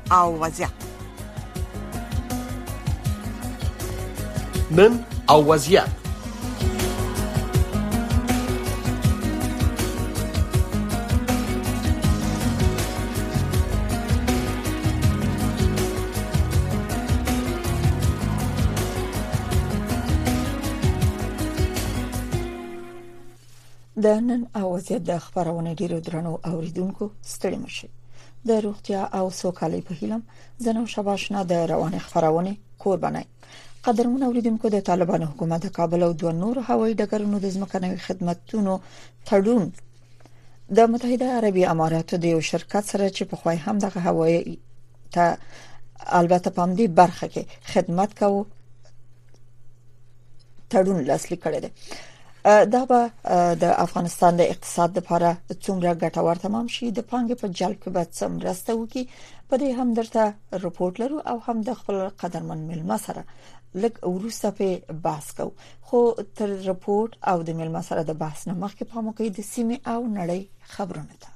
او وضعیت. نن او وضعیت. د نن او وضعیت د خبرونه ډیرو درنو اوریدونکو ستړي مشي. د روغتیا او سوکالۍ په هیله زنو شباشنا د روانه خبرونه قربانای. قدرمن اوریدونکو د طالبان حکومت د کابل او دوه نور هوایي ډګرونو د ځمکنوي خدماتو تړون د متحده عربي اماراتو د یو شرکت سره چې په خوای هم د هوایي ته البته په دې برخه کې خدمت کوي تړون لاسلیک کړی دی. دا به د افغانستان د اقتصاد لپاره څومره ګټور تمام شي، د پانګې په جلب کې به څه مرسته وکړي، په دې هم درته رپورت لرو او هم د خپل قدرمن ملما سره لږ وروسته په بحث کوو. خو تر رپورت او د ملما سره د بحث نه مخکې په موږ کې د سیمه او نړۍ خبرونه ده.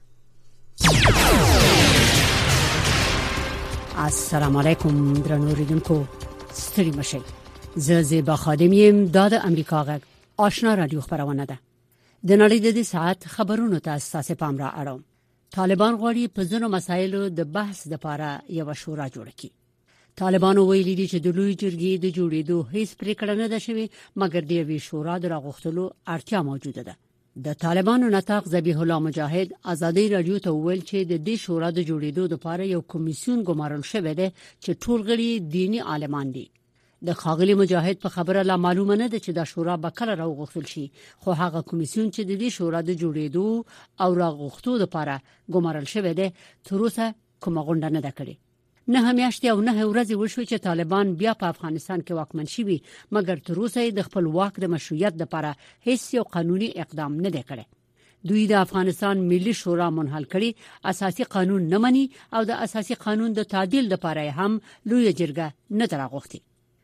السلام علیکم درنو اوریدونکو، ستړي مشئ. زه زیبا خادم یم، د امریکا غږ آشنا رادیو خبرونه ده. د نړۍ د دې ساعت خبرونو ته اساسه پام را اړوم. طالبان غواړي په ځینو مسایلو د بحث لپاره یو شورا جوړ کړي. طالبان ویلي دي چې د لوی جرګې د جوړېدو هیڅ پریکړه نه ده شوې، مګر د یوې شورا د راغښتلو اړتیا موجوده ده. د طالبانو نطاق ذبیح الله مجاهد ازادي رادیو ته ویل چې د دې شورا د جوړېدو لپاره یو کمیسیون ګمارل شوی دی چې ټول غړي دینی عالمان دي. د خاغلی مجاهد په خبره لا معلومه نه ده چې د شورا به کله راغښتل شي، خو هغه کمیسیون چې د دې شورا د جوړېدو او راغښتو لپاره ګمارل شوی دی تر اوسه کومه غونډه نه ده کړې. نه میاشتې او نه ورځې وشوي چې طالبان بیا په افغانستان کې واکمن شي، مګر تر اوسه د خپل واک د مشروعیت لپاره هیڅ یو قانوني اقدام نه دی کړی. دوی د افغانستان ملي شورا منحل کړي، اساسي قانون نه مني او د اساسي قانون د تعدیل لپاره هم لوی جرګه نه راغښتي.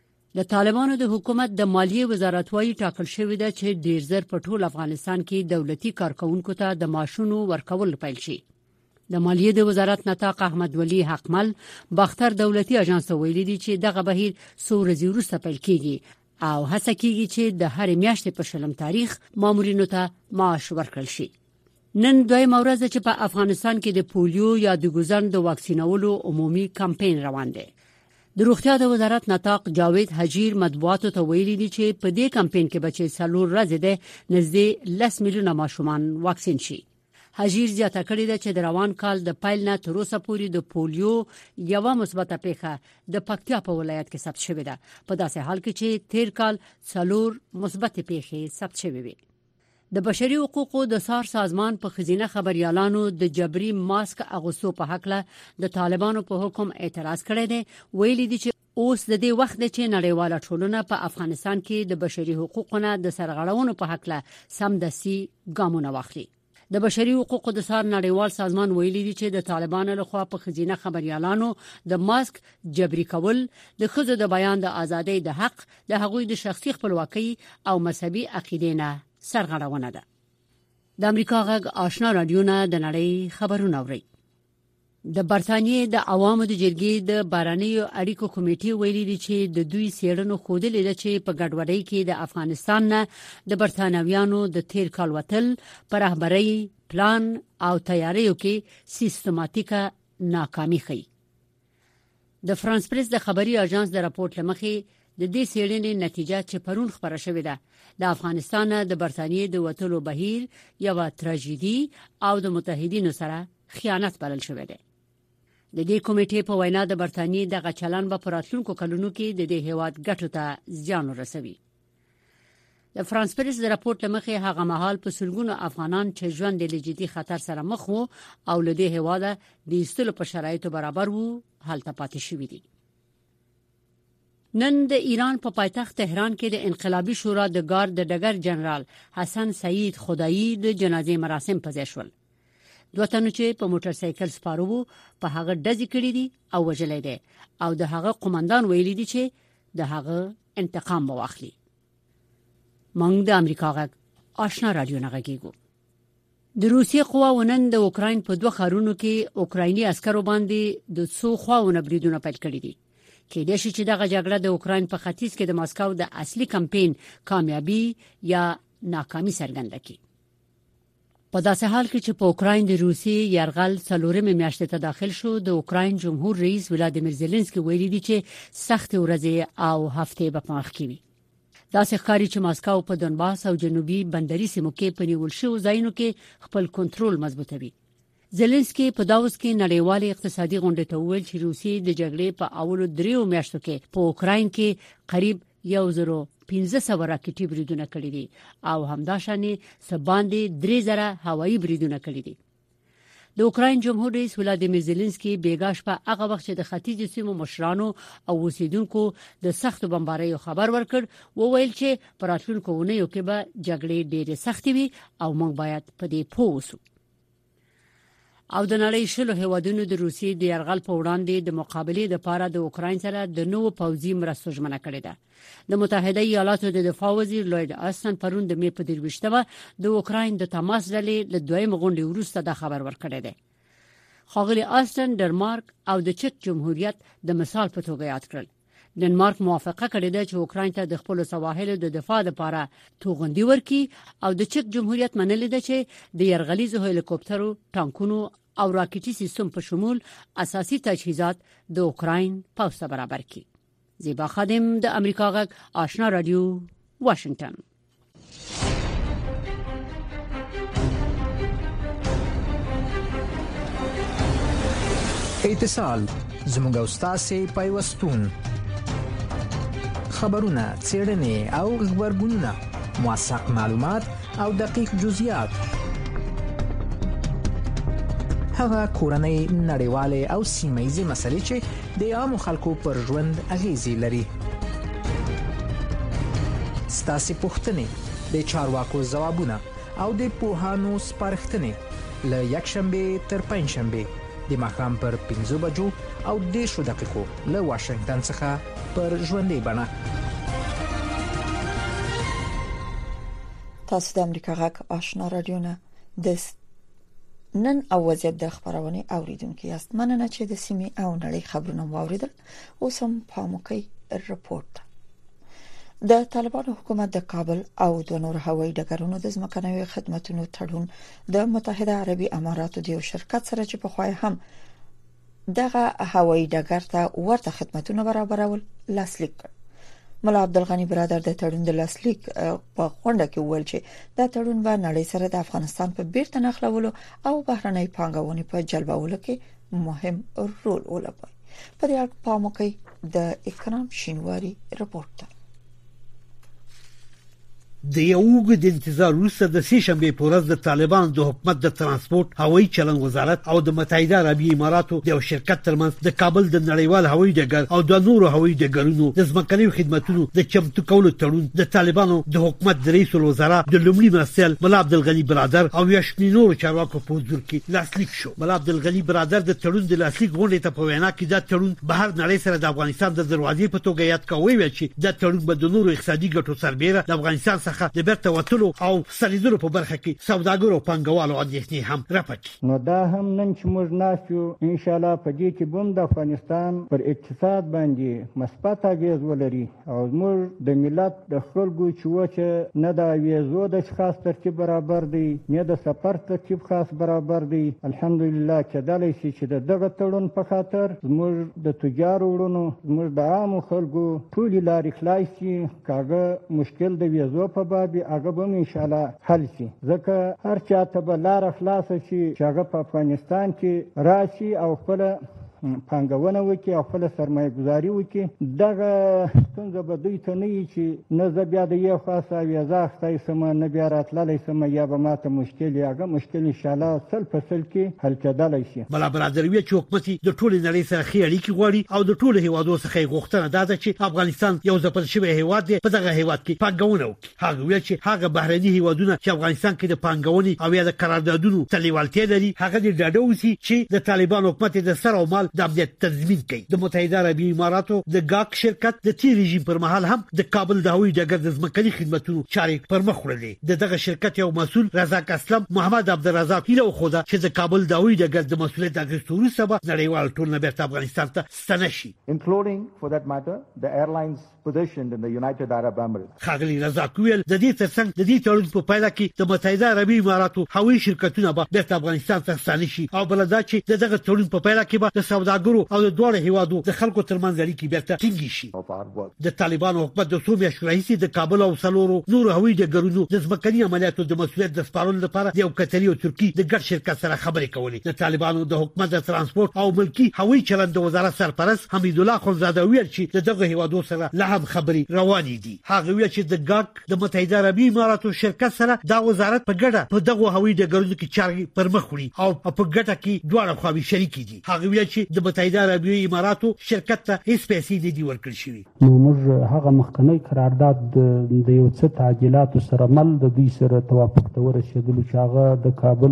د طالبانو د حکومت د مالیې وزارت وايي ټاکل شوی دی چې ډیر زر په ټول افغانستان کې دولتي کارکونکو ته د معاشونو ورکول پیل شي. د مالیې د وزارت نطاق احمد ولی حقمل باختر دولتي اژانس ویلي دی چې دغه بهیر څو ورځې وروسته پیل کیږي او هڅه کیږي چې د هر میاشتې په شلم تاریخ مامورینو ته معاش ورکړل شي. نن دویمه ورځ چې په افغانستان کې د پولیو یا د ګوزن د واکسینولو عمومي کمپاین روان دی. د روغتیا د وزارت نطاق جاوید حجیر مطبوعاتو ته ویلي دی چې په دې کمپاین کې بچي سالور ورځې ده نږدې 10 میلیونه ماشومان واکسین شي. حجیر زیاته کړې ده چې د روان کال د پیل نه تر اوسه پورې د پولیو یو مثبته پیښه د پکتیا په ولایت کې ثبت شوې ده، په داسې حال کې چې تیر کال سالور مثبته پیښې ثبت شوې وي. د بشري حقوقو د سار سازمان په خزینه خبريالانو د جبري ماسک اغوستو په حق له د طالبانو په حکم اعتراض کړی دی. ویلي دي چې اوس د دې وخت چې نړیواله ټولنه په افغانستان کې د بشري حقوقو د سرغړونو په حق له سمدستي ګامونه واخلي. د بشري حقوقو د سار نړیوال سازمان ویلي دي چې د طالبانو لخوا په خزینه خبريالانو د ماسک جبري کول د خزو د بیان د ازادۍ د حق د هغوی د شخصي خپلواکۍ او مذهبي عقیدې نه سرغړونه ده. د امریکا غږ آشنا رادیو نه د نړۍ خبرونه اوري. د برتانیې د عوامو د جرګې د بهرنیو اړیکو کمیټې ویلي دي چې د دوی څېړنو ښودلې ده چې په ګډوډۍ کې د افغانستان نه د برتانویانو د تیر کال وتل پر رهبرۍ پلان او تیاریو کې سیستماتیکه ناکامي ښيي. د فرانس پریس د خبري اژانس د راپورټ لمخې د دې څېړنې نتیجه چې پرون خبره شوې ده د افغانستان د برتانیې د وټلو بهیر یو تراژیدي او د متحدینو سره خیانت بلل شوې ده. د دې کمیټې په وینا د برتانیې دغه چلن به په راتلونکو کلونو کې د دې هیواد ګټو ته زیان ورسوي. د فرانس پریس د راپورټ لمخې هغه مهال په سلګونو افغانان چې ژوند د جدي خطر سره مخ وو او له دې هیواده د ایستلو په شرایطو برابر وو هلته پاتې شوي دي. نن د ایران په پایتخت تهران کې د انقلابي شورا د ګارد د ډګر جنرال حسن سعید خدایی د جنازې مراسم پزې شول. دوه تنو چې په موټر سایکل سپارو په هغه ډزې کړې دي او وژلې دي او د هغه قومندان ویلي دي چې د هغه انتقام واخلي. موږ د امریکا غږ آشنا رادیو نه غږیږو. د روسیې قواو نن د اوکرين په دوه ښارونو کې اوکرایني عسکرو باندې د څو خواونه بریدونه پیل کړي دي. کې د شي چې دغه جګړه د اوکراین په ختیځ کې د ماسکو د اصلي کمپاین کامیابی یا ناکامي څرګنده کړي. په داسې حال کې چې په اوکراین د روسي یرغل څلورمه میاشت ته داخل شو، د اوکراین جمهور رئیس ولادیمیر زيلنسکي ویلي دی چې سخت ورځې او هفته به په مخ کې وي. دا ښکاري چې ماسکو په دونباس او جنوبي بندري سیمو کې په نیول شو ځایونو کې خپل کنټرول مضبوطوي. زيلنسکي په داوس کې نړیوال اقتصادي غونډه ته ویل چې روسي د جګړې په اولو 3 میاشتو کې په اوکراین کې قریب 1500 راکټي بریدونه کړي دي او همداشانې سباندې 3000 هوایي بریدونه کړي دي. د اوکراین جمهور رئیس ولادیمیر زيلنسکي بیګاش په هغه وخت چې د ختیځ سیمو مشرانو او اوسیدونکو د سخت بمباریو خبر ورکړ، وویل چې پر راتلونکو ونیو کې به جګړې ډېرې سختې وي او موږ باید په دې پوه اوسو. او د نړۍ شلو هیوادونو د روسیې د یرغل په وړاندې د مقابلې لپاره د اوکراین سره د نوو پوځي مرستو ژمنه کړې ده. د متحده ایالاتو د دفاع وزیر لوید آستن پرون د می په 23مه د اوکراین د تماس ډلې له دویم غونډې وروسته د خبر ورکړی دی. ښاغلي آستن ډنمارک او د چک جمهوریت د مثال په توګه یاد کړل. ډنمارک موافقه کړې ده چې اوکراین ته د خپل سواحل د دفاع لپاره توغندي ورکړي او د چک جمهوریت منلې ده چې د یرغلیزو هلیکوپټرو، ټانکونو او راکټي سیستم په شمول اساسي تجهیزات د اوکراین پوځ ته برابر کړي. زیبا خادم د امریکا غږ آشنا رادیو واشنگټن. اتصال زموږ استاد پیوستون خبرونه، څېړنې او خبرګونونه، موثق معلومات او دقیق جزئیات، هغه کورنۍ، نړیوالې او سیمه‌یزې مسلې چې د عامو خلکو پر ژوند اغیزې لري. ستاسو پوښتنې، د چارواکو ځوابونه او د پوهانو سپارښتنې له یکشنبه تر پنځشنبه د ماښام پر 5 بجو او 10 دقیقو له واشنگټن څخه پر ژوندۍ بڼه. تاسو د امریکا غږ آشنا رادیو نه د نن او وضعیت د خبرونه اوریدونکو یاست. مننه چې د سیمې او نړۍ خبرونه واوریدل. اوس هم پاموکي رپورت. د طالبانو حکومت د کابل او د نور هوایي ډګرونو د ځمکنیو خدماتو تړون د متحده عربي اماراتو د یو شرکت سره چې په خوای هم دغه هوایي ډګر ته ورته خدماتونه برابرول لاسلیک کړ. ملا عبدالغنی برادر د تړون د لاسلیک په غونډه کې وویل چې دا تړون به نړۍ سره د افغانستان په بیرته نښلولو او بهرنۍ پانګونې په جلبولو کې مهم رول ولوبوي. په دې اړه پاموکي د اکرام شینواری رپورت. د یو اوږد انتظار وروسته د سې شنبې په ورځ د طالبانو د حکومت د ترانسپورت، هوایي چلن وزارت او د متحده عربي اماراتو د یو شرکت ترمنځ د کابل د نړیوال هوایي ډګر او د نورو هوایي ډګرونو د ځمکنیو خدماتو د چمتو کولو تړون د طالبانو د حکومت د رئیس الوزرا د لومړي مرستیال ملا عبدالغنی برادر او یشمیر نور چارواکو په حضور کې لاسلیک شو. ملا عبدالغنی برادر د تړون د لاسلیک غونډې ته په وینا کې دا تړون بهر نړۍ سره د افغانستان د دروازې په توګه یاد کوي چې دا تړون به د نورو اقتصادي ګټو سربېره د افغانستان څخه د بیرته وټلو او سلیدلو په برخه کې سوداګرو پنګوالو اندېښنې هم راپټي. نو دا هم نن چې موږ ناسو ان شاء الله په دې کې بم د افغانستان پر اقتصاد باندې مثبت اغیز ولري او موږ د ملت د خلکو چې نه د ویزو د خاص ترتیب برابر دی، نه د سفر ترتیب خاص برابر دی. الحمدلله کېدلی شي چې دغه تړون په خاطر موږ د تجارو ورونو، موږ د عامو خلکو ټول لارې خلاص شي. کاغه مشکل د ویزو په باب هغه به ان شاء الله حل شي، ځکه هر چاته به لار خلاص شي چې هغه په افغانستان کې راشي او خپل پانګونه وکړي او خپل سرمایه گذاري وکړي. دغه څنګه به دوی ته نه چې نه زه بیا د یو خاصه ویزه اخیستی سم، نه بیا راتللی سم، یا به ماته مشکل هغه مشکل ان شاء الله سل په سل کې حل کېدلی شي. ملا برادر وی چې حکومت د ټولې نړۍ سره ښې اړیکې غواړي او د ټولو هیوادو څخه غوښتنه ده چې افغانستان یو ځپل شوی هیواد دی، په دغه هیواد کې پانګونه وکړي. هغه ویل چې هغه بهرني هیوادونه چې افغانستان کې د پانګونې او یا د قراردادونو تلیوالتیا لري، هغه د ډاډه اوسي چې د طالبان حکومت د سر او مال مهال د امنیت تضمین کوي. د متحده عربی اماراتو د گاک شرکت د تیر رژیم پر مهال هم د کابل د هوایي ډګر د ځمکني خدماتو چارې پر مخ وړلې. دغه شرکت یو مسؤل رزاق اسلم محمد عبدالرزاق هیله وخوده چې د کابل د هوایي ډګر د مسؤلیت اخیستو وروسته به نړیوال ټولنه بیرته افغانستان ته ستنه شي. including for that matter the airlines positioned in the United Arab Emirates. خاغلی رزاق ویل د دې ترڅنګ د دې تړون په پایله کې د متحده عربی اماراتو هوایي شرکتونه به بیرته افغانستان ته ستنه شي او بلدا چې دغه تړون په پایله کې به د سوداګرو او د دوه هیوادو د خلکو ترمنځ اړیکې بیرته ټینګې شي. د طالبانو حکومت د څو میاشتو راهیسې د کابل او سلورو نور هوایي ډګرونو د ځمکني عملیاتو د مسؤلیت د سپارلو لپاره د یو قطري او ترکی د ګډ شرکت سره خبرې کولې. د طالبانو د حکومت د ترانسپورت او ملکی هوایي چلند وزارت سرپرست حمید الله خنزاده ویل چې دغه هیوادو سره لا هم خبرې روانې دي. هغه ویل چې د ګاک د متحده عربی اماراتو شرکت سره د وزارت په ګډه په دغه هوایي ډګرونو کې چارې پر مخ وړي او په ګټه کې دواړه خواوې شریک دي. هغه ویل چې د متحده عربی اماراتو شرکت ته هیڅ پیسې نه دي ورکړل شوې. نو موږ هغه مخکنی قرارداد د یو څه تعجیلات سره مل د دوی سره توافق ته ورسېدلو چې هغه د کابل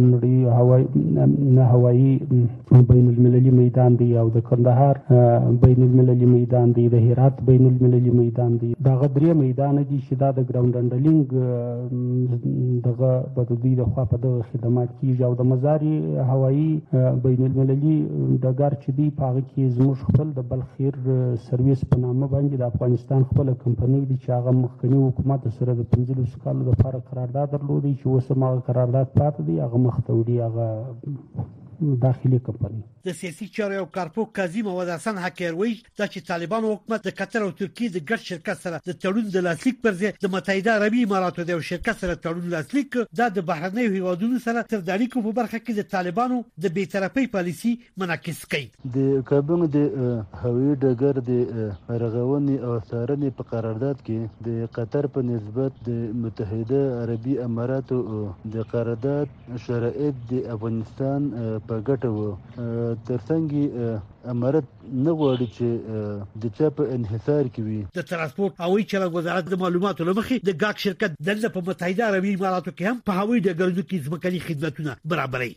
نړۍ هوایي بین المللي میدان دی او د کندهار بین المللي میدان دی، د هرات بین المللي میدان دی. دغه درې میدان دي چې دا د ګراوند هانډلینګ دغه په دوی د خوا په دغه خدمات کیږي او د مزاري هوایي بین المللي ډګر چې دی په هغه کې زموږ خپل د بلخیر سرویس په نامه باندې د افغانستان خپل کمپنۍ دي چې هغه مخکنی حکومت سره د 15 کالو لپاره قرارداد درلودي چې اوس هم هغه قرارداد پاتې دی. هغه مخته وړي هغه داخلي کمپنۍ. د سیاسي چارو او کارپو کاظم احمد حسن حکیر وایي چې طالبانو حکومت د قطر او ترکیه د ګډ شرکت سره د تړون د لاسلیک پر ځای د متحده عربي اماراتو د شرکت سره تړون لاسلیک د بهرنیو هیوادونو سره تر د اړیکو په برخه کې د طالبانو د بی‌طرفۍ پالیسي منعکس کوي. د کابل د هوایي ډګر د رغونې او څارنې په قرارداد کې د قطر په نسبت د متحده عربي اماراتو د قرارداد شرایط د افغانستان په ګټه وو. ترڅنګ امارت نه غواړي چې د چا په انحصار کې وي. د ترانسپورت او چلند وزارت د معلوماتو لمخې د ګاک شرکت دلته په متحده عربي اماراتو کې هم په هوایي ډګرونو کې ځمکني خدماتونه برابري.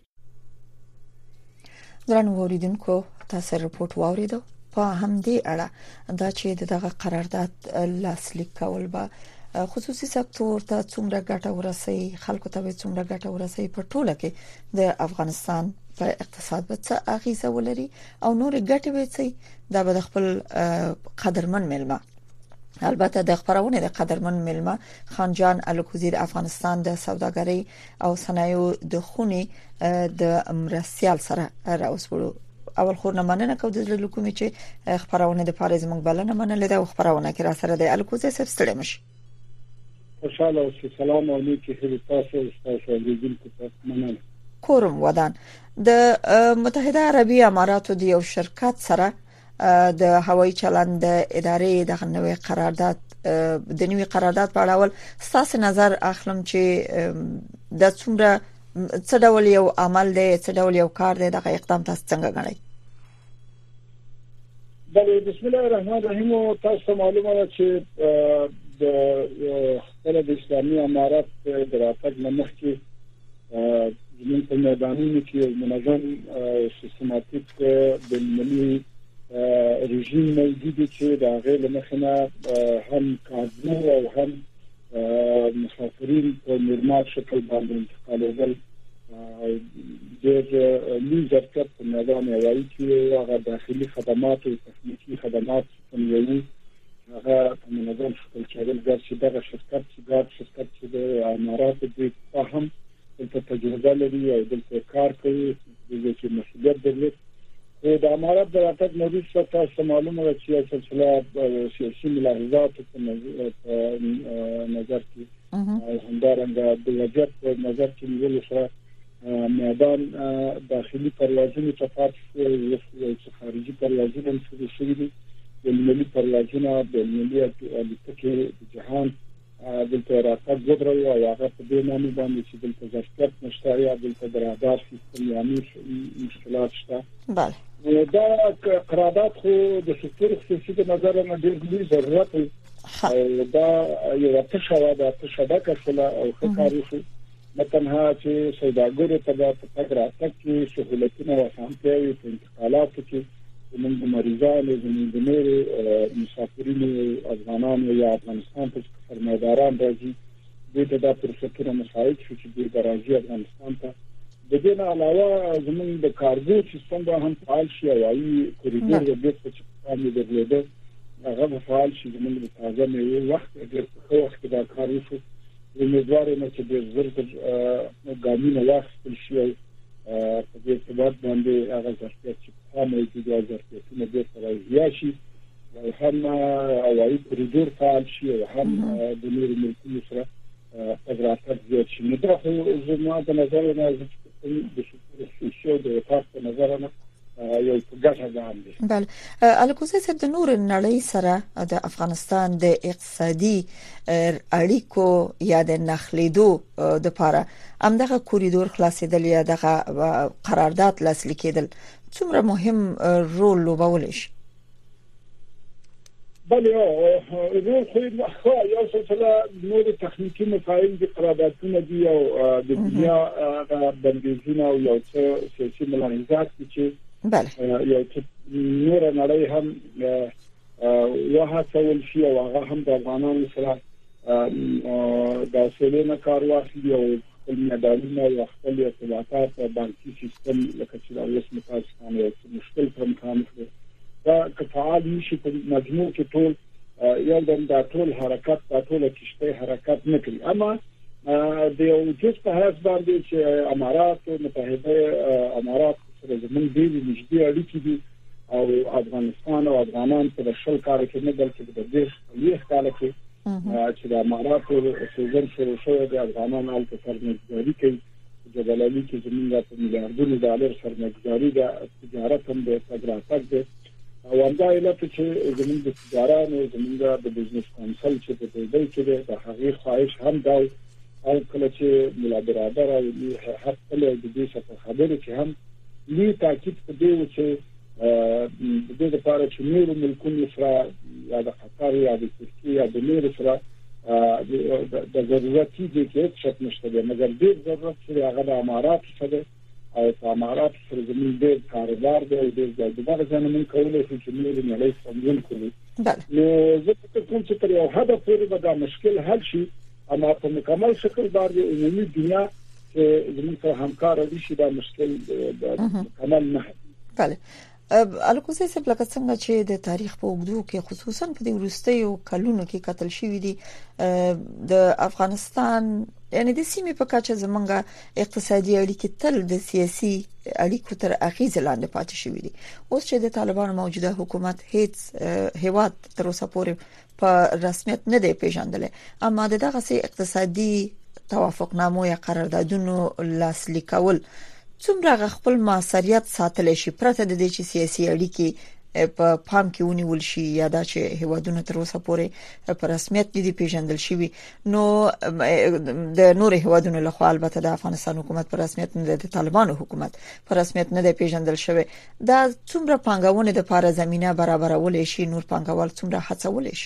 درنو اوریدونکو تاسو رپورت واوریدو. په همدې اړه دا چې دغه قرارداد لاسلیک کول به خصوصي سکتور ته څومره ګټه ورسي، خلکو ته څومره ګټه ورسي، په ټوله کې د افغانستان په اقتصاد به څه اغیزه ولري او نور ګټه به څه دا به خپل قدرمن ملما البته د خبرونه د قدرمن ملما خان جان الکوزی د افغانستان د سوداګرۍ او صنایعو د خونی د مرسیال سره راوسوړو. اول خور نه مننه کو د لکومې چې خبرونه د پاره زموږ بلنه منل دا خبرونه کې را سره د الکوزی سره ستړي مش. خوشاله او سلام علیکم هیله تاسو تاسو لیدونکو ته مننه. کورم ودان د متحده عربی اماراتو د یو شرکت سره د هوایي چلند ادارې د نوې قرارداد په اړه ستاسو نظر اخلم چې د څومره څه ډول یو عمل دی، څه ډول یو کار دی، دغه اقدام تاسو څنګه غواړئ؟ بسم الله الرحمن الرحیم. تاسو معلومه ده چې د اسلامي امارات د راتګ مخکې زموږ په میدانونو کې منظم سیستماتیک د ملي رژیم موجود چې د هغه لمخنه هم کارګر او هم مسافرین په نورمال شکل باندې انتقالول د لوی ځکه په میدان هوایي کې هغه داخلي خدمات او تخنیکی خدمات کوي. هغه په منظم شکل چارل چې دغه شرکت چې د امارات د فهم د تجربه لري او د کار کوي د چې مسؤلیت درلود. د امارات د راتګ موضوع څخه تاسو معلومه ده چې سلسله سیاسي ملاحظات په نظر کې همدارنګه د وضعیت په نظر کې نیول سره میدان داخلي پروازونو ته پاتې خارجي پروازونه هم شوي دي. د ملي پروازونه د ملي الوتکې د جهان دلته راتګ وګورئ او هغه په دې معنی باندې چې دلته ظرفیت نشته یا دلته د رادار سیستم یعنی مشکلات شته. بله دا قرارداد خو د سکتور خصوصي د نظر نه ډېر لوی ضرورت دی. دا یو تشوه ده شبکه سره او کاري نه تنها چې سوداګرو ته د تګ راتګ کې سهولتونه او اسانتیاوي په انتقالاتو کې زموږ د مریضانو زموږ د نورو مسافرینو افغانانو یا افغانستان ته سرمایه‌داران راځي دوی ته دا فرصتونه مساعد شو چې دوی راځي افغانستان ته. د دې نه علاوه زموږ د کارګو سیستم به هم فعال شي او هغه کوریډور د دې په چارې درلوده هغه فعال شي. زموږ د تازه میوې وخت ډېر په وخت دا کار وشو. امیدوار یم چې د زړه ګامینه واخیستل شي او په دې ثبات باندې هغه ظرفیت چې هم موجود او ظرفیتونه ډېر سره شي او هم هوایي کوریډور فعال شي او هم د نورو ملکونو سره اجرات زیات شي. نو دا زما د نظر نه د شو د تاسو په نظر نه یو ګټه ده. بله الکوزه صاحب د نور نړۍ سره د افغانستان د اقتصادي اړیکو یا د نخلیدو د لپاره همدغه کوریډور خلاصېدل یا دغه قرارداد لاسلیک کېدل څومره مهم رول لوبولی شي؟ بله رول خو یو سلسله نور تخنیکی مسایل دي، قراردادونه دي او د دنیا بندیزونه او یو څه سیاسي ملاحظات دي چې بله یو څه نور نړۍ هم وهڅول شي او هغه هم د افغانانو سره د سولې کار واخلي او خپل میدانونه او خپل ارتباطات او بانکي سیستم لکه چې د اوس متاسفانه یو مشکل پر مخامخ دی. دا کفعال نشي په مجموع کې ټول یو د ټول حرکت د ټول کشته حرکت نه کوي. اما د یو جز په حساب باندې چې امارات متحده امارات سره زموږ ډېر نږدې اړیکې دي او افغانستان او افغانان په شل کال کې نه بلکې د دې یو کال کې چې د امارات سیزن شروع شوی د افغانانو په سرمایه‌ګذاري کې جبل علي کې زموږ په میلیارډونو ډالر سرمایه‌ګذاري د تجارت هم د تګراتک ده او همدا علت چې زموږ د تجارانو زموږ د بزنس کونسل چې په دې کې د هغې خواهش هم دا او کله چې ملا برادر او هر کله د دې څخه خبره چې هم لې تاکید په دې و چې د دې لپاره چې نورو ملکونو سره یا د قطر یا د ترکیه یا د نورو سره د ضرورتي دي کې څه نشته دی مګر ډېر ضرورت چې هغه د امارات سره او په امارات سره زموږ ډېر کاروبار دی او ډېر دغه ځنه من کولای شي چې نورو نړۍ څنګه کوي. نو زه فکر کوم چې تر یو حد پورې به دا مشکل حل شي اما په مکمل شکل باندې عمومي دنیا چې زموږ سره همکار دي شي دا مشکل مکمل نه. بله الکوزه صاحب لکه څنګه چې د تاریخ په اوږدو کې خصوصا په دې وروستیو کلونو کې قتل شوی دي د افغانستان یعنی د سیمې په کچه زمونږ اقتصادي اړیکې تل د سیاسي اړیکو تر اغیز لاندې پاتې شوی دي. اوس چې د طالبانو موجوده حکومت هیڅ هیواد تر اوسه پورې په رسمیت نه دی پیژندل اما دغه سي اقتصادي توافقنامو یا قراردادونو لاسلیکول څومره خپل موثریت ساتل شي پرته د دې چې سیاسي اړیکې په پام کې ونیول شي یا دا چې هیوادونه تر اوسه پورې په رسمیت دي پیژندل شي نو د نور هیوادونو له خوا البته د افغانستان حکومت په رسمیت نه د طالبانو حکومت په رسمیت نه دی پیژندل شوی دا څومره پانګونه د لپاره زمينه برابرول شي نور پانګوال څومره هڅول شي؟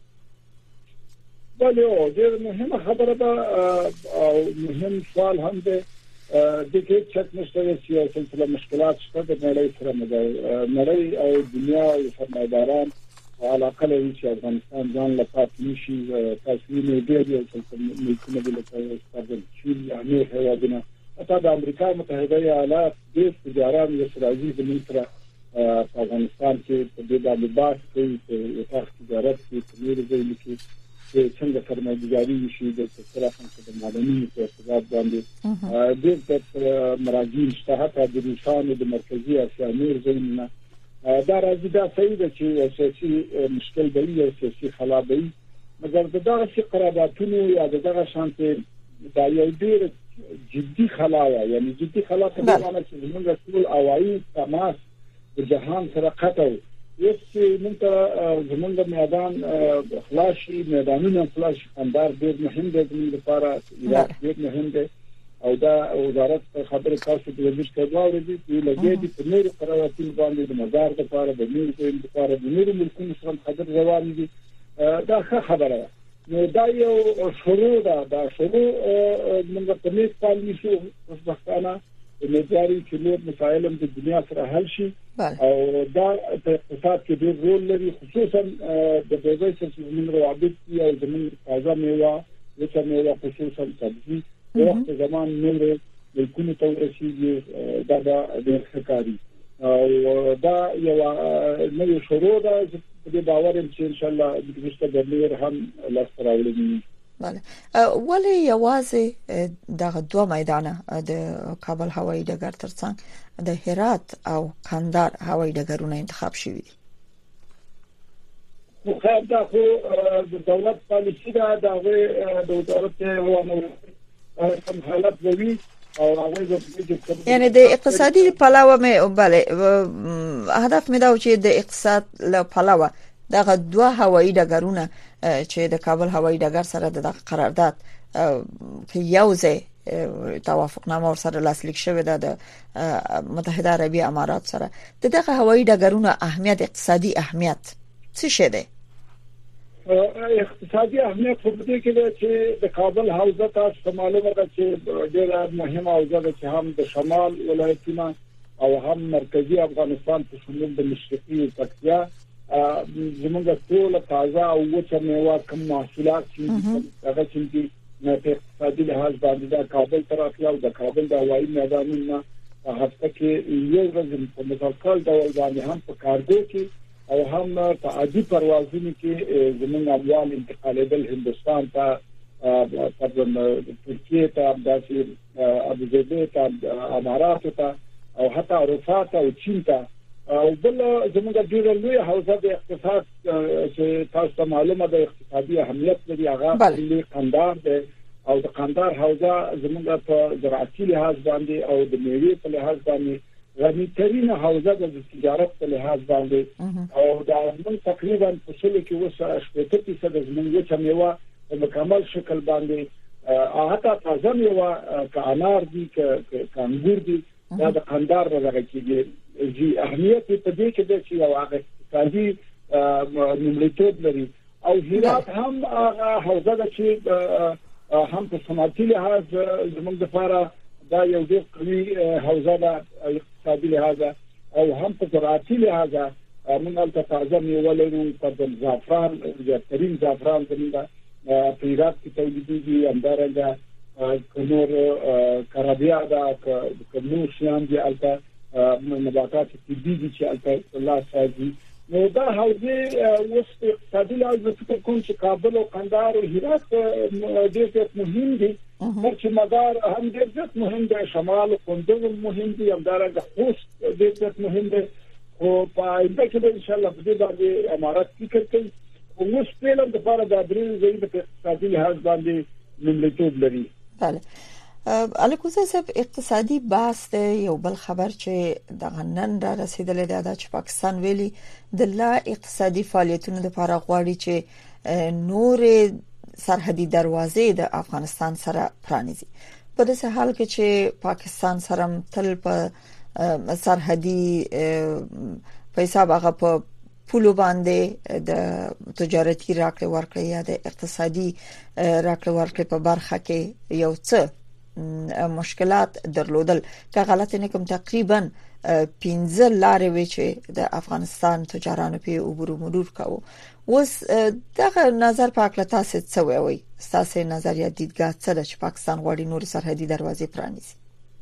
بله ډېر مهمه خبره ده او مهم سوال هم ده د کې چې نشته چې سلسله مشکلات شته د نړۍ سره نړۍ او دنیا او سرمایه‌داران علاقه لري چې افغانستان ځان لپاره نشي تاسو نه دی یو څه ملکونه د لپاره چې یعنی هیوادونه حتی د امریکا متحده ایالات د تجارت او سرازي د ملتره په افغانستان کې د دې بحث کوي چې تجارت کې تنور دی کې څنګه سرمایه‌ګذاري شي د صرافان د معدني په ارتباط باندې د مراجعین شته حتی د روسانو د مرکزی اسیا نور ځینې دا راځي دا صحیح ده چې سیاسي مشکل دی او سیاسي خلا دی مګر دغه څه قراردادونه یا دغه شانته دا یو ډېر جدي خلا یعنی جدي خلا په معنی چې موږ ټول اوایي تماس د جهان سره قطع یو چې موږ زمونږ میدان خلاصي میدانونه خلاصي اندار ډېر مهم دي زموږ لپاره ډېر مهم دي او دا وزارت خبره تاسو د وزیر کډوالو دي چې لګي دي په نور قراردادونه باندې د مزار لپاره د نور لپاره د نور ملکونو سره خبر روان دي دا ښه خبره ده نو دا یو شروع دا شروع موږ په نیت باندې شو خوشبختانه نظری چې نور مسایل د دنیا سره حل شي او دا په اقتصاد کې ډېر رول لري خصوصا د دوی چې موږ روابط او زموږ تازه میوه چې میوه خصوصا سبزي د وخت زمان نور د کومه تورشي دا د ښکاری او دا یو نوې شروع ده چې باور ان شاء الله د مستقبل ډېر هم لاس راوړي. بله ولی یوازې دغه دوه میدانه د کابل هوایي ډګر ترڅنګ د هرات او کندهار هوایي ډګرونه انتخاب شوي دي؟ خو خیر دا خو د دولت پالیسي ده د وزارت روانه کوم حالت وي او هغه یعنی د اقتصادي پلوه مې بله هدف مې دا چې د اقتصاد له پلوه دغه دوه هوایي ډګرونه چې د کابل هوایي ډګر سره د قرارداد کې یوځای توافقنامه ورسره لاسلیک شوې ده د متحده عربي امارات سره. دغه هوایي ډګرونه اهمیت اقتصادي اهمیت څه شي ده؟ اقتصادي اهمیت په دې کې ده چې د کابل حوزه تاسو معلومه ده چې ډېره مهمه حوزه ده چې هم د شمال ولایتونه او هم مرکزی افغانستان په شمول د مشرقي پکتیا زمونږ ټول تازه او وچه میوه کوم محصولات چې هغه چې په اقتصادي لحاظ باندې د کابل تر اخلاو د کابل د هوایي میدانونو په هفته کې یو ورځ په متوکل ډول باندې هم په کارګو کې او هم په عادي پروازونو کې زمونږ اموال انتقالېدل هندستان ته ترکیه ته داسې ابوظبي ته امارات ته او حتی اروپا ته او چین ته او بل زموږ ډېر لوی حوزه د اقتصاد چې تاسو معلومه ده اقتصادي اهمیت لري هغه د کندهار ده او د کندهار حوزه زموږ په زراعتي لحاظ باندې او د میوې په لحاظ باندې غني ترين حوزه د تجارت په لحاظ باندې او دا موږ تقریبا په څلور کې وسه 80% زموږ چې میوه په مکمل شکل باندې حتی تازه میوه ک انار دي ک انګور دي دا د کندهار راغلي کېږي جی اهمیت په دې کې د چې یو هغه اقتصادي نملیتوب لري او هرات هم هغه حوزه ده چې هم په صنعتي لحاظ زموږ لپاره دا یو ډېر قوي حوزه ده اقتصادي لحاظ او هم په زراعتي لحاظ موږ ته تازه میوه لرو په زعفران زیاترین زعفران زموږ په هرات کې تولیدېږي همدارنګه نور کرابیا ده نور شیان دي البته نباتات طبي چې الله ساتي نو دا حوزه اوس اقتصادي لحاظ فکر کوم چې کابل او کندهار او هرات ډېر مهم دي چې مدار هم ډېر مهم دي شمال او کندوز مهم دي همدارنګه خوست ډېر مهم دي او په اینده کې ان شاء الله په دې باندې امارات فکر کوي او اوس په لږ د لپاره د درې ځای په اقتصادي لحاظ باندې نملیتوب لري. بله الکوزه صاحب اقتصادي بحث یو بل خبر چې د نن را رسیدلې ده چې پاکستان ویلي د لا اقتصادي فعالیتونو لپاره غواړي چې نور سرحدي دروازې د افغانستان سره پرانیزي په داسې حال کې چې پاکستان سره تل په سرحدي په حساب هغه په پولو باندې د تجارتي راکړې ورکړې یا د اقتصادي راکړې ورکړې په برخه کې یو څه مشکلات درلودل که غلط نه کوم تقریبا 15 لارې وی چې د افغانستان تجارانو په عبور مرور کاوه اوس دغه نظر په اړه تاسو څه وایي تاسو نظریه دیدګاه څه ده چې پاکستان غواړي نور سرحدي دروازې پرانیزي؟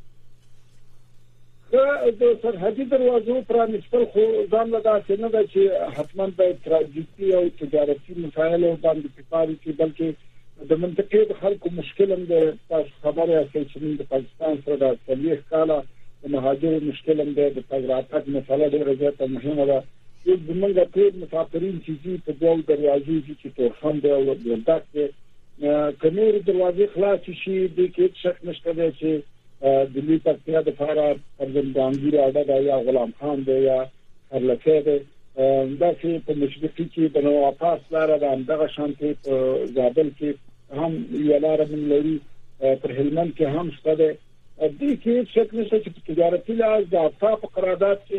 د سرحدي دروازو پرانیستل خو ځان له داسې نه ده چې حتما د تراجیکي او تجارتي مسایلو باندې فکر کوي بلکې د منطقې د خلکو مشکل هم د خبره چې د پاکستان سره د تلیخ کاله د مهاجرو مشکل هم د تجارت مسله ډېره زیاته مهمه ده. یو زمونږ ټول مسافرین چې په دوه دروازو چې تورخم دی او ولدک دی کمیر دروازې خلاص شي د کې شک نشته دی چې د دې پکتیا د فارا پرځندانګي راډا یا غلام خان دی یا هرلکه دی دا چې په مشرقي کې د نو اپاس لاره د همدغه شانتي په زابل کې هم یو لاره من لري پر هلمند کې هم شته ده دې کې شک نشته چې تجارتي لحاظ د افاق قرارداد کې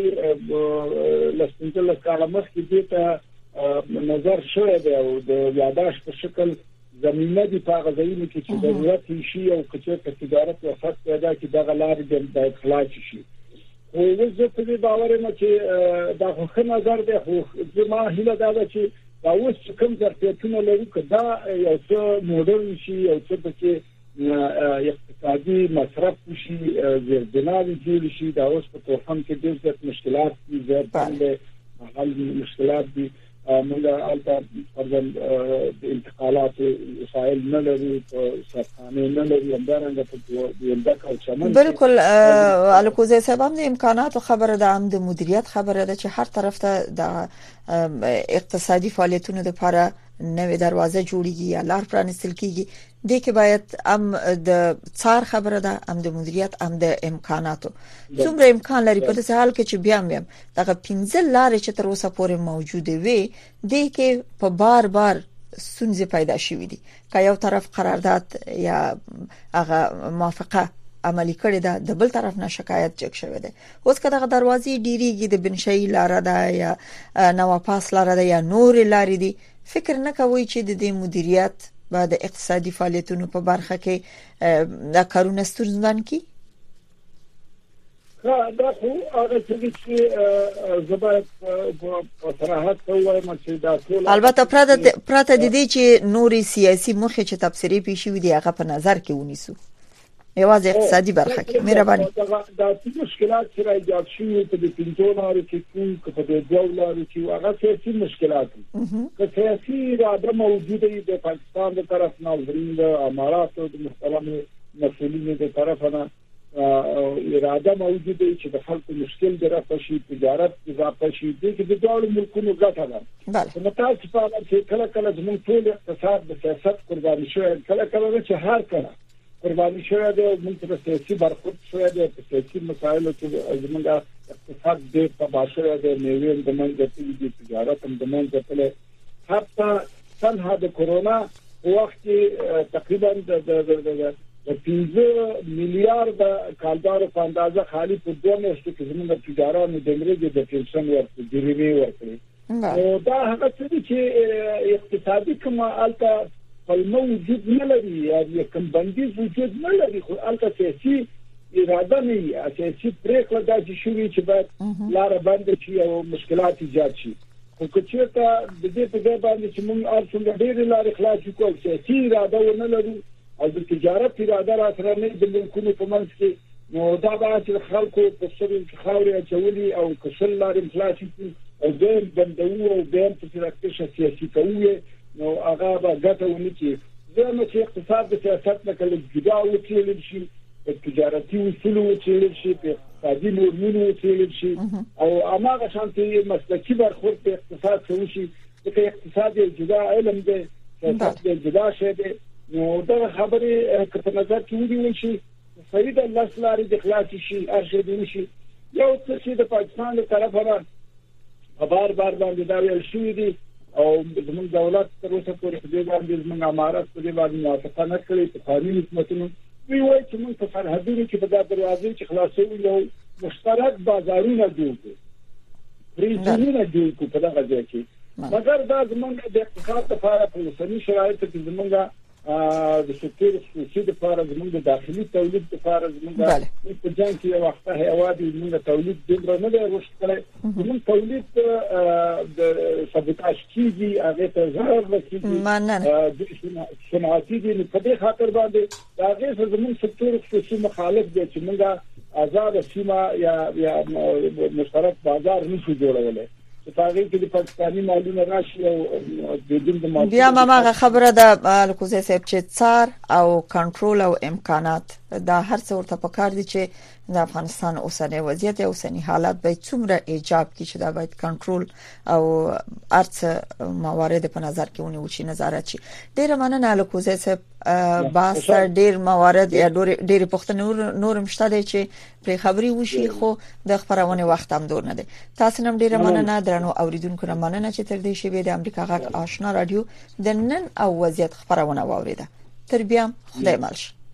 لسنجل کاله مخکې دې ته نظر شوی دی او د یاداش په شکل زمینه دي په غزاینو کې چې ضرورت شي او چې تجارت او خاص پیدا کې د غلار د اخلاص شي او زه په دې باور یم چې دا خو نظر دی خو زما هیله ده چې دا اوس کوم ظرفیتونه لري کدا یو څه موډرن شي او څه پکې اقتصادي مصرف شي زیربناوي جوړ شي دا اوس په توهم کې ډېر زیات مشکلات دي زیات حل مشکلات دي موږ البته فرضاً د انتقالات وسایل نه لري سرخانه نه لري همدارنګه په ولدک او چمن بالکل الکوزه سبب د امکانات خبره ده هم د مدیریت خبره ده چې هر طرف ته د اقتصادي فعالیتونو لپاره نوې دروازه جوړیږي یا لار پرانستل کیږي د کې باید هم د څار خبره ده هم د مدیریت هم د امکاناتو څومره امکان لري په دې حال کې چې بیا هم دغه 15 لارې چې تر اوسه پورې موجوده وي د کې په بار ستونزې پیدا شوې دي که یو طرف قرارداد یا هغه موافقه عملی کړی ده د بل طرف نه شکایت جګ شوی دی اوس که دغه دروازې ډیریږي د بنشئی لار ده یا نواپاس لار ده یا نور لارې دي فکر نه کوي چې د مدیریت بعد اقتصادي فعالیتونو په برخه کې دا کارونه ستونزمن کی دا خو هغه چې زبایت په صراحت وایم چې دا ټول البته پراته د دې چې نوري سیاسي مخه چې تفسیری پیښې وي هغه په نظر کې ونیسو یوازې اقتصادي برخه کې مهرباني دا مشکلات چې راځي چې په دې پینځونو کې کوم په دې ډول چې هغه سیاسي مشکلات دي که سیاسي اراده موجوده وي د پاکستان د طرف ناظرین د امارات او د محترم مسؤلین د طرف نه اراده موجوده وي چې د خلکو مشکل درته شي تجارت اضافه شي د ډول ملکونو ګټه ده نو تاسو په اړه چې کله زموږ ټول اقتصاد د سیاست قرباني شوی کله چې هر کله قرباني شوی دی موږ ته سیاسي برخورد شوی دی په سیاسي مسایلو کې زموږ اقتصاد ډېر تباه شوی دی میوې د منځ ته تجارت هم د منځ ته حتی څنګه د کورونا وخت کې تقریبا د 15 میلیارډ کالدار په اندازه خالی په 2 میاشتو کې زموږ تجارانو د امریکا د پنشن ورکړي د ریوی ورکړي دا هغه څه چې اقتصادي کمالته فالموجود نه لري یا کوم بندیز وجود نه لري خو البته سیاسي اراده نه سیاسي پریکړه دا چې باید لار بند شي او مشکلات ایجاد شي خو چې ته د دې په ځای باندې چې موږ ارڅنګ ډېر لار اخلاص وکړو سیاسي اراده ونه لرو او د تجارت اراده را سره نه د ملکونو په منځ کې نو دا به چې خلکو په سر خاورې اچولي او کسل لار اخلاص او د بندو او د انتفاعي سیاسي کوي نو هغه به ګټه ونی چې زموږ چې اقتصاد د سیاست نه کله جدا وکړل شي د تجارتي اصول وکړل شي په اقتصادي نورمونو وکړل شي او هغه شانتي مسلکي برخورد په اقتصاد شو شي چې اقتصاد جدا علم دی سیاست جدا شي دی نو دا خبره په نظر کې ونیول شي فرید الله سلاري د اخلاص شي ارشد شي یو څه چې د پاکستان له طرفه بار باندې دا ویل شوی دی او زموږ دولت تر اوسه پورې په دې باندې زموږ امارات په دې باندې موافقه نه کړې په قانوني حکومتونو وی وایي چې موږ په سرحدونو کې په دروازې چې خلاصو یو مشترک بازارونه جوړ کړو پریزونه جوړ کړو په دغه ځای کې مګر دا زموږ د اقتصاد لپاره په اوسني شرایطو کې زموږ د سکتور خصوصي لپاره زموږ د داخلي تولید لپاره زموږ په جنګ کې وخت هوادي زموږ تولید دومره نه دی رشد کړی زموږ تولید د سابوتاژ کیږي هغه ته ضرر رسیږي صنعتي دي په دې خاطر باندې دا هغه زموږ سکتور خصوصي مخالف دي چې موږ آزاد سیمه یا مشترک بازار نشو جوړولای تاغي کې د پاکستاني مالونه راشي او د دې بیا ما خبره ده الکوزه صاحب چې څار او کنټرول او امکانات دا هر څه ورته پکار دي چې د افغانستان اوسنی وضعیت او اوسنی حالات به څومره ایجاب کی چې دا باید کنټرول او ارڅ موارد په نظر کې ونیول شي نظارت شي ډیره مننه الکوزه صاحب باس ډیر موارد یا ډیر پښتنو نور مشته دي چې پر خبري وشي خو د خبرونه وخت هم دور نه دي تاسو نم ډیره مننه درنو اوریدونکو نه مننه چې تر دې شی د امریکا غږ آشنا رادیو د نن او وضعیت خبرونه واوریده تر بیا خدای مالش